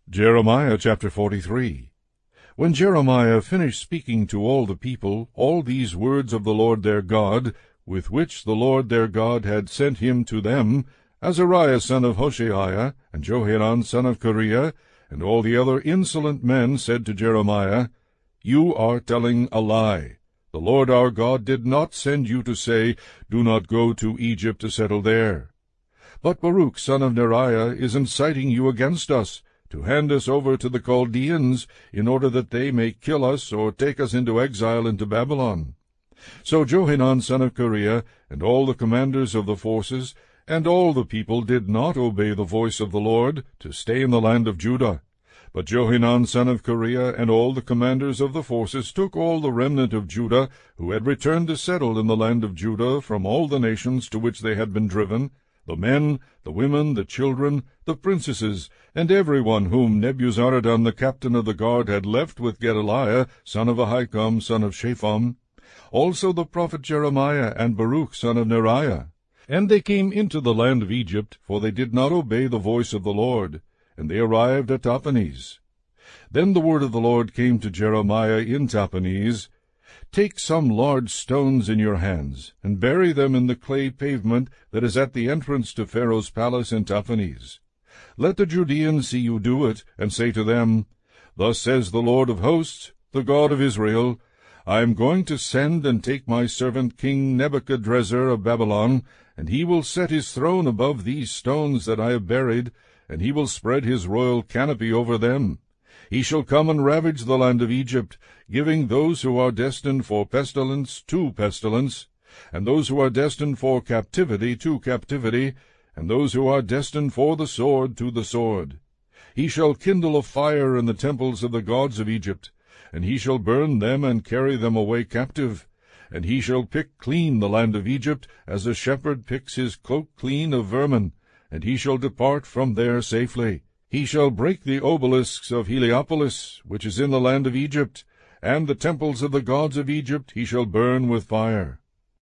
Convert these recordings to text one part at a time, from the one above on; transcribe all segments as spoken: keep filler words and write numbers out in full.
Jeremiah chapter forty-three. When Jeremiah finished speaking to all the people all these words of the Lord their God, with which the Lord their God had sent him to them, Azariah son of Hoshaiah, and Johanan son of Kareah, and all the other insolent men said to Jeremiah, You are telling a lie. The Lord our God did not send you to say, Do not go to Egypt to settle there. But Baruch son of Neriah is inciting you against us, to hand us over to the Chaldeans, in order that they may kill us or take us into exile into Babylon. So Johanan son of Kareah, and all the commanders of the forces, and all the people did not obey the voice of the Lord, to stay in the land of Judah. But Johanan son of Kareah, and all the commanders of the forces, took all the remnant of Judah, who had returned to settle in the land of Judah from all the nations to which they had been driven, the men, the women, the children, the princesses, and every one whom Nebuzaradan the captain of the guard had left with Gedaliah, son of Ahikam, son of Shaphan, also the prophet Jeremiah and Baruch son of Neriah. And they came into the land of Egypt, for they did not obey the voice of the Lord, and they arrived at Tahpanhes. Then the word of the Lord came to Jeremiah in Tahpanhes, Take some large stones in your hands, and bury them in the clay pavement that is at the entrance to Pharaoh's palace in Tahpanhes. Let the Judeans see you do it, and say to them, Thus says the Lord of hosts, the God of Israel, I am going to send and take my servant King Nebuchadrezzar of Babylon, and he will set his throne above these stones that I have buried, and he will spread his royal canopy over them. He shall come and ravage the land of Egypt, giving those who are destined for pestilence to pestilence, and those who are destined for captivity to captivity, and those who are destined for the sword to the sword. He shall kindle a fire in the temples of the gods of Egypt, and he shall burn them and carry them away captive. And he shall pick clean the land of Egypt, as a shepherd picks his cloak clean of vermin, and he shall depart from there safely. He shall break the obelisks of Heliopolis, which is in the land of Egypt, and the temples of the gods of Egypt he shall burn with fire.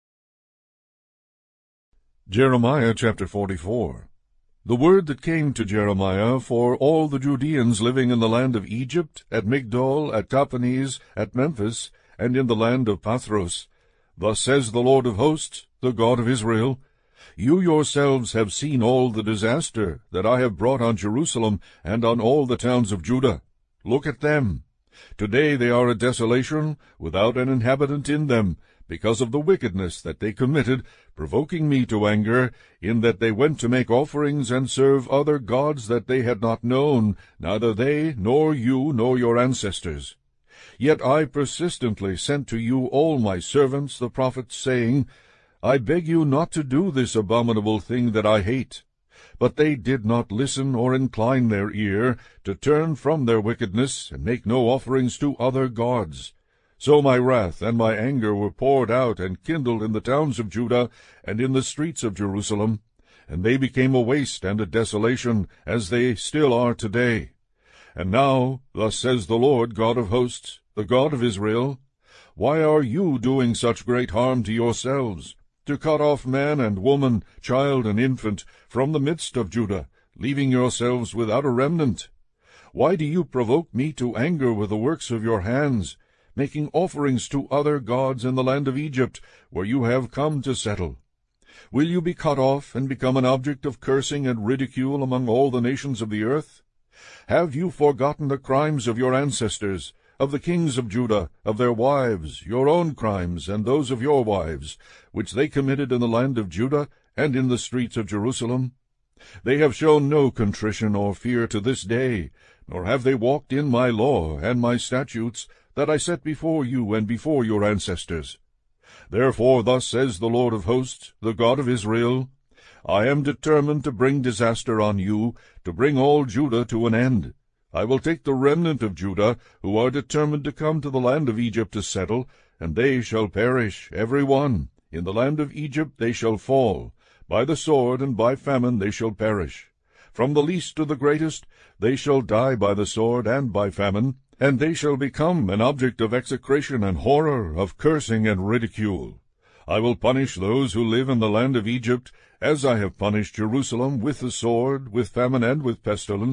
Jeremiah chapter forty-four. The word that came to Jeremiah for all the Judeans living in the land of Egypt, at Migdol, at Tahpanhes, at Memphis, and in the land of Pathros. Thus says the Lord of hosts, the God of Israel, You yourselves have seen all the disaster that I have brought on Jerusalem and on all the towns of Judah. Look at them. Today they are a desolation, without an inhabitant in them, because of the wickedness that they committed, provoking me to anger, in that they went to make offerings and serve other gods that they had not known, neither they, nor you, nor your ancestors. Yet I persistently sent to you all my servants the prophets, saying, I beg you not to do this abominable thing that I hate. But they did not listen or incline their ear, to turn from their wickedness, and make no offerings to other gods. So my wrath and my anger were poured out and kindled in the towns of Judah and in the streets of Jerusalem, and they became a waste and a desolation, as they still are today. And now, thus says the Lord God of hosts, the God of Israel, Why are you doing such great harm to yourselves, to cut off man and woman, child and infant, from the midst of Judah, leaving yourselves without a remnant? Why do you provoke me to anger with the works of your hands, making offerings to other gods in the land of Egypt, where you have come to settle? Will you be cut off, and become an object of cursing and ridicule among all the nations of the earth? Have you forgotten the crimes of your ancestors, of the kings of Judah, of their wives, your own crimes, and those of your wives, which they committed in the land of Judah and in the streets of Jerusalem? They have shown no contrition or fear to this day, nor have they walked in my law and my statutes that I set before you and before your ancestors. Therefore thus says the Lord of hosts, the God of Israel, I am determined to bring disaster on you, to bring all Judah to an end. I will take the remnant of Judah, who are determined to come to the land of Egypt to settle, and they shall perish, every one. In the land of Egypt they shall fall. By the sword and by famine they shall perish. From the least to the greatest they shall die by the sword and by famine, and they shall become an object of execration and horror, of cursing and ridicule. I will punish those who live in the land of Egypt, as I have punished Jerusalem with the sword, with famine, and with pestilence.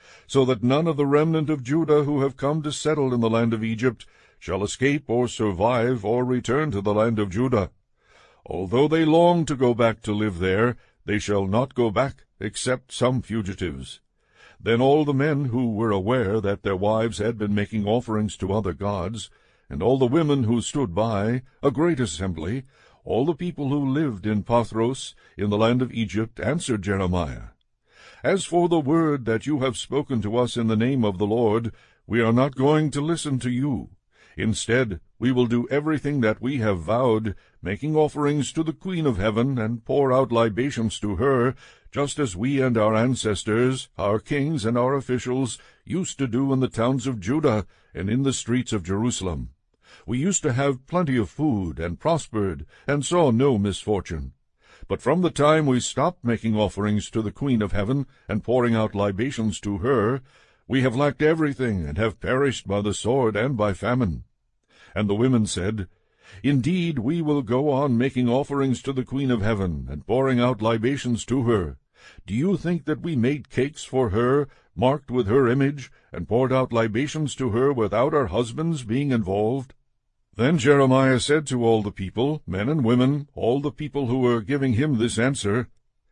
so that none of the remnant of Judah who have come to settle in the land of Egypt shall escape or survive or return to the land of Judah. Although they long to go back to live there, they shall not go back, except some fugitives. Then all the men who were aware that their wives had been making offerings to other gods, and all the women who stood by, a great assembly, all the people who lived in Pathros, in the land of Egypt, answered Jeremiah, As for the word that you have spoken to us in the name of the Lord, we are not going to listen to you. Instead, we will do everything that we have vowed, making offerings to the Queen of Heaven, and pour out libations to her, just as we and our ancestors, our kings and our officials, used to do in the towns of Judah and in the streets of Jerusalem. We used to have plenty of food, and prospered, and saw no misfortune. But from the time we stopped making offerings to the Queen of Heaven, and pouring out libations to her, we have lacked everything, and have perished by the sword and by famine. And the women said, Indeed, we will go on making offerings to the Queen of Heaven, and pouring out libations to her. Do you think that we made cakes for her, marked with her image, and poured out libations to her without our husbands being involved? Then Jeremiah said to all the people, men and women, all the people who were giving him this answer,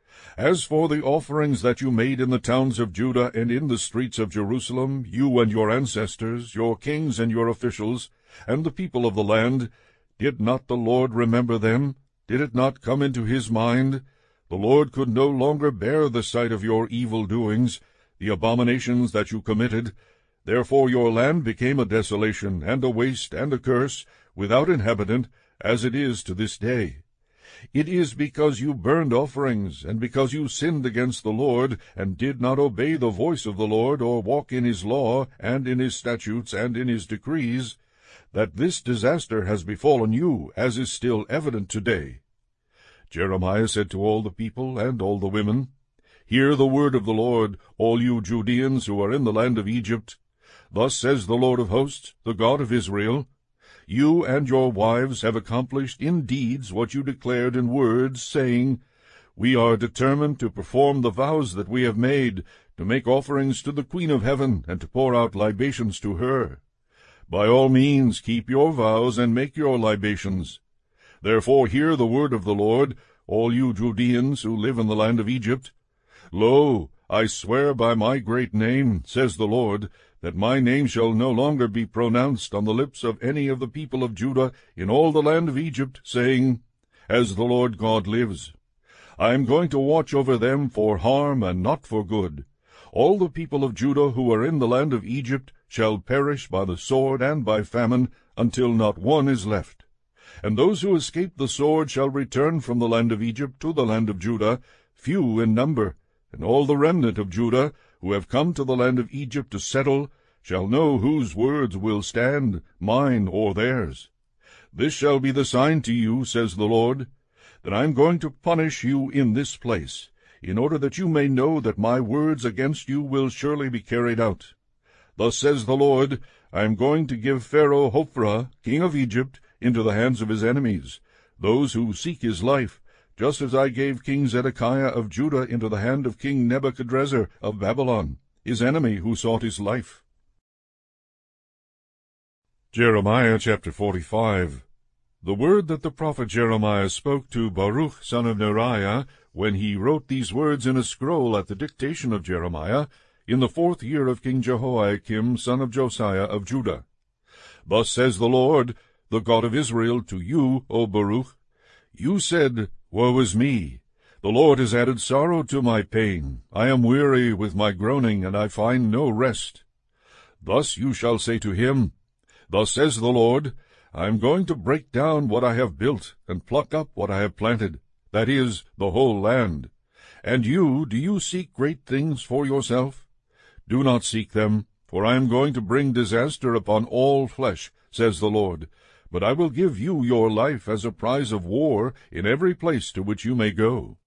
As for the offerings that you made in the towns of Judah and in the streets of Jerusalem, you and your ancestors, your kings and your officials, and the people of the land, did not the Lord remember them? Did it not come into his mind? The Lord could no longer bear the sight of your evil doings, the abominations that you committed. Therefore your land became a desolation, and a waste, and a curse, without inhabitant, as it is to this day. It is because you burned offerings, and because you sinned against the Lord, and did not obey the voice of the Lord, or walk in his law, and in his statutes, and in his decrees, that this disaster has befallen you, as is still evident today. Jeremiah said to all the people and all the women, Hear the word of the Lord, all you Judeans who are in the land of Egypt. Thus says the Lord of hosts, the God of Israel, You and your wives have accomplished in deeds what you declared in words, saying, We are determined to perform the vows that we have made, to make offerings to the Queen of Heaven, and to pour out libations to her. By all means keep your vows, and make your libations. Therefore hear the word of the Lord, all you Judeans who live in the land of Egypt. Lo, I swear by my great name, says the Lord, that my name shall no longer be pronounced on the lips of any of the people of Judah in all the land of Egypt, saying, As the Lord God lives. I am going to watch over them for harm and not for good. All the people of Judah who are in the land of Egypt shall perish by the sword and by famine, until not one is left. And those who escape the sword shall return from the land of Egypt to the land of Judah, few in number, and all the remnant of Judah, who have come to the land of Egypt to settle, shall know whose words will stand, mine or theirs. This shall be the sign to you, says the Lord, that I am going to punish you in this place, in order that you may know that my words against you will surely be carried out. Thus says the Lord, I am going to give Pharaoh Hophra, king of Egypt, into the hands of his enemies, those who seek his life, just as I gave King Zedekiah of Judah into the hand of King Nebuchadrezzar of Babylon, his enemy who sought his life. Jeremiah chapter forty-five. The word that the prophet Jeremiah spoke to Baruch son of Neriah, when he wrote these words in a scroll at the dictation of Jeremiah, in the fourth year of King Jehoiakim son of Josiah of Judah. Thus says the Lord, the God of Israel, to you, O Baruch, You said, Woe is me! The Lord has added sorrow to my pain. I am weary with my groaning, and I find no rest. Thus you shall say to him, Thus says the Lord, I am going to break down what I have built, and pluck up what I have planted, that is, the whole land. And you, do you seek great things for yourself? Do not seek them, for I am going to bring disaster upon all flesh, says the Lord. But I will give you your life as a prize of war in every place to which you may go.